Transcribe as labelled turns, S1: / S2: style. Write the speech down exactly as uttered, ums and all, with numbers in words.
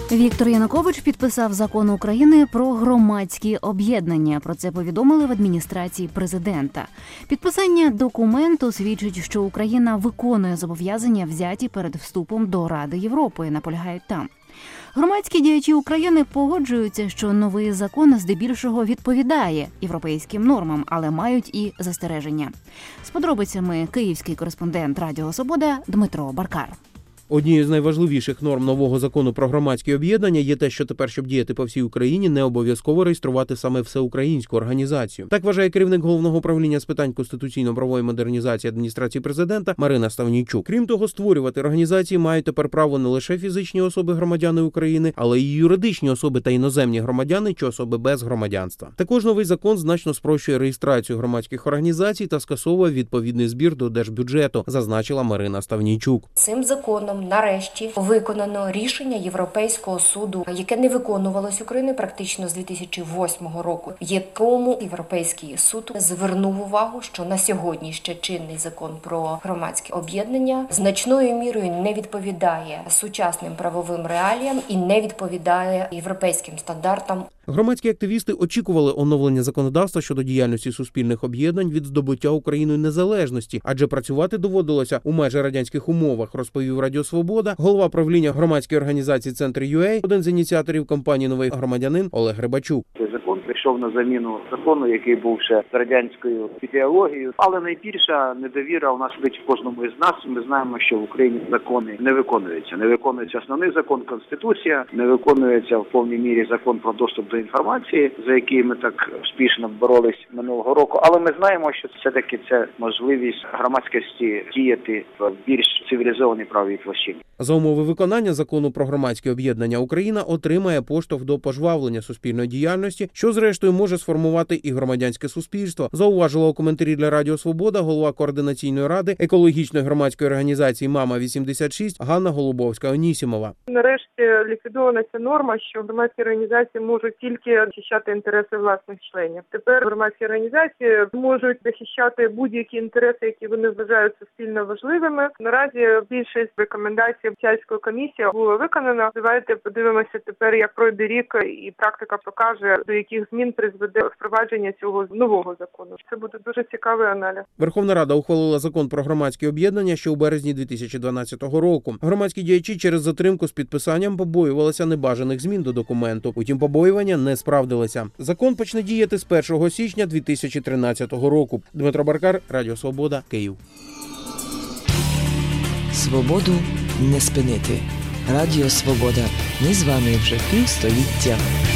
S1: Віктор Янукович підписав закон України про громадські об'єднання. Про це повідомили в адміністрації президента. Підписання документу свідчить, що Україна виконує зобов'язання, взяті перед вступом до Ради Європи, наполягають там. Громадські діячі України погоджуються, що новий закон здебільшого відповідає європейським нормам, але мають і застереження. З подробицями київський кореспондент Радіо Свобода Дмитро Баркар.
S2: Однією з найважливіших норм нового закону про громадські об'єднання є те, що тепер, щоб діяти по всій Україні, не обов'язково реєструвати саме всеукраїнську організацію. Так вважає керівник Головного управління з питань конституційно-правової модернізації адміністрації президента Марина Ставнійчук. Крім того, створювати організації мають тепер право не лише фізичні особи-громадяни України, але й юридичні особи та іноземні громадяни чи особи без громадянства. Також новий закон значно спрощує реєстрацію громадських організацій та скасовує відповідний збір до держбюджету, зазначила Марина Ставнійчук.
S3: Цим законом нарешті виконано рішення Європейського суду, яке не виконувалось Україною практично з дві тисячі восьмого року, в якому Європейський суд звернув увагу, що на сьогодні ще чинний закон про громадські об'єднання значною мірою не відповідає сучасним правовим реаліям і не відповідає європейським стандартам.
S2: Громадські активісти очікували оновлення законодавства щодо діяльності суспільних об'єднань від здобуття Україною незалежності, адже працювати доводилося у майже радянських умовах, розповів Радіо Свобода, голова правління громадської організації «Центр.ЮА», один з ініціаторів кампанії «Новий громадянин» Олег Грибачук.
S4: Цей закон прийшов на заміну закону, який був ще з радянською ідеологією, але найбільша недовіра у нас сидить в кожному із нас. Ми знаємо, що в Україні закони не виконуються. Не виконується основний закон – Конституція, не виконується в повній мірі закон про доступ до інформації, за який ми так успішно боролись минулого року. Але ми знаємо, що все-таки це можливість громадськості діяти в більш цивілізованій правовій площині.
S2: За умови виконання закону про громадські об'єднання Україна отримає поштовх до пожвавлення суспільної діяльності, що зрештою може сформувати і громадянське суспільство, зауважила у коментарі для Радіо Свобода голова координаційної ради екологічної громадської організації «Мама вісімдесят шість» Ганна Голубовська-Онісімова.
S5: Нарешті ліквідована ця норма, що громадські організації можуть тільки захищати інтереси власних членів. Тепер громадські організації можуть захищати будь-які інтереси, які вони вважають суспільно важливими. Наразі більшість рекомендацій Венеціанської комісії було виконано. Давайте подивимося тепер, як пройде рік і практика покаже, до яких змін призведе впровадження цього нового закону. Це буде дуже цікавий аналіз.
S2: Верховна Рада ухвалила закон про громадські об'єднання ще у березні дві тисячі дванадцятого року. Громадські діячі через затримку з підписанням побоювалися небажаних змін до документу. Утім, побоювання не справдилися. Закон почне діяти з першого січня дві тисячі тринадцятого року. Дмитро Баркар, Радіо Свобода, Київ.
S6: Свободу не спинити. Радіо Свобода. Ми з вами вже півстоліття.